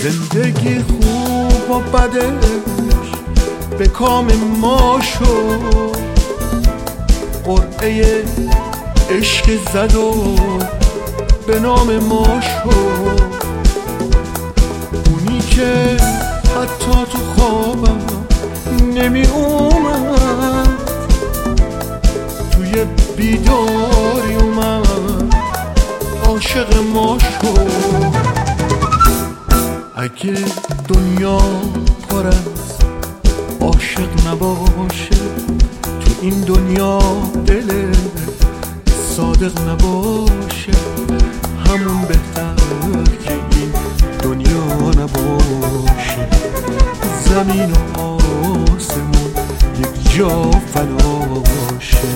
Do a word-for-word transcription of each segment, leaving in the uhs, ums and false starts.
زندگی خوب و بدش به کام ما شد، قرعه عشق زد و به نام ما شد. اونی که حتی تو خوابم نمی اومد، توی بیداری اومد عاشق ما شد. اگه دنیا پر از عاشق نباشه، تو این دنیا دل صادق نباشه، همون بهتر که این دنیا نباشه. زمین و آسمون یک جا فلاشه.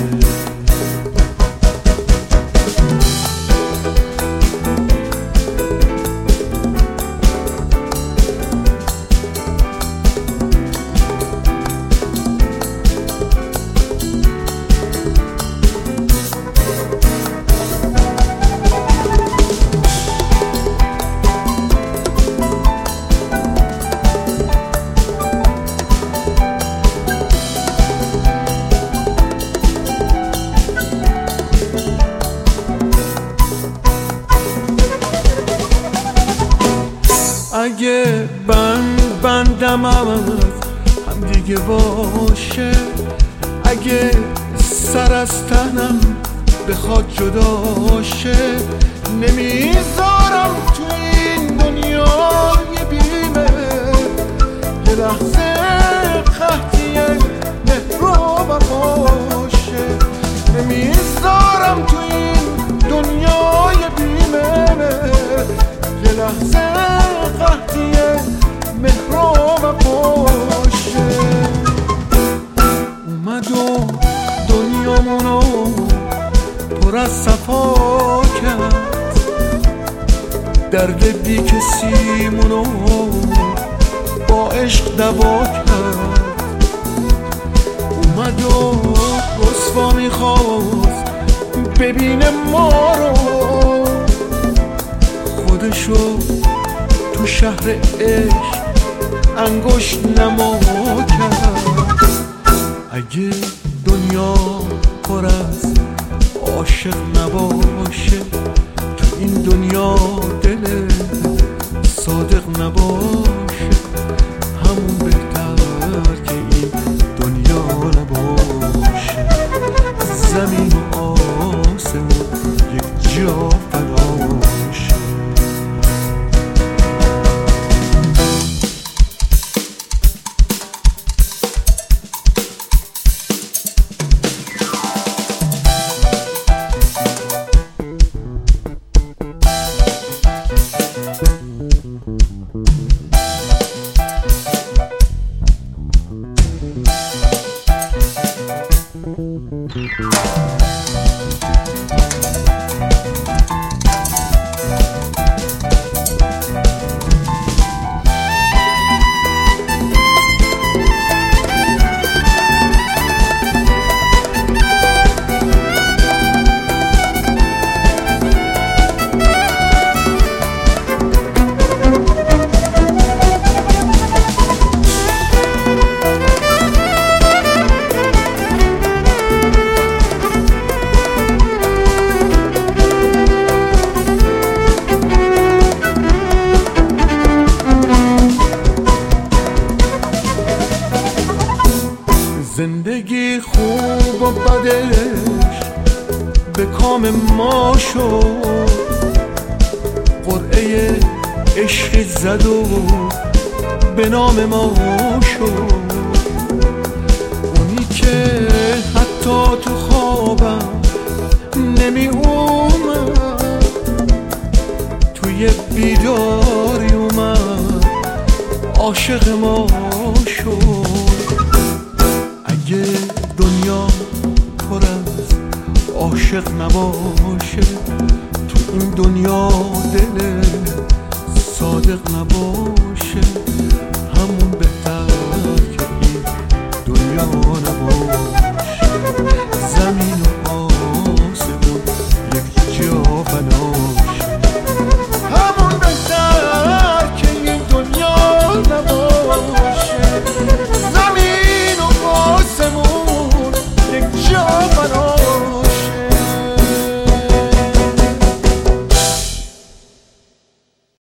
اگه بند بندم از هم دیگه باشه، اگه سر از تنم بخواد جداشه، نمیذارم تو این دنیای بیمه یه لحظه قحطیه مهرو باشه. نمیذارم تو این دنیای بیمه یه لحظه قحطیه مهراب باشه. اومد و دنیامونو پر از صفا کرد، درد بی کسیمونو با عشق دوا کرد. اومد و رسوا میخواست ببینه ما رو، خودشو تو شهر عشق انگشت نما کرد. اگه دنیا پر از عاشق نباشه، تو این دنیا دل صادق نباشه، همون بهتر که این دنیا نباشه. زمین و آسمون یک جا فلاشه. زندگی خوب و بدش به کام ما شد، قرعه عشق زد و به نام ما شد. اونی که حتی تو خوابم نمی اومد، توی بیداری اومد عاشق ما شد. اگه دنیا پر از عاشق نباشه، تو این دنیا دل صادق نباشه.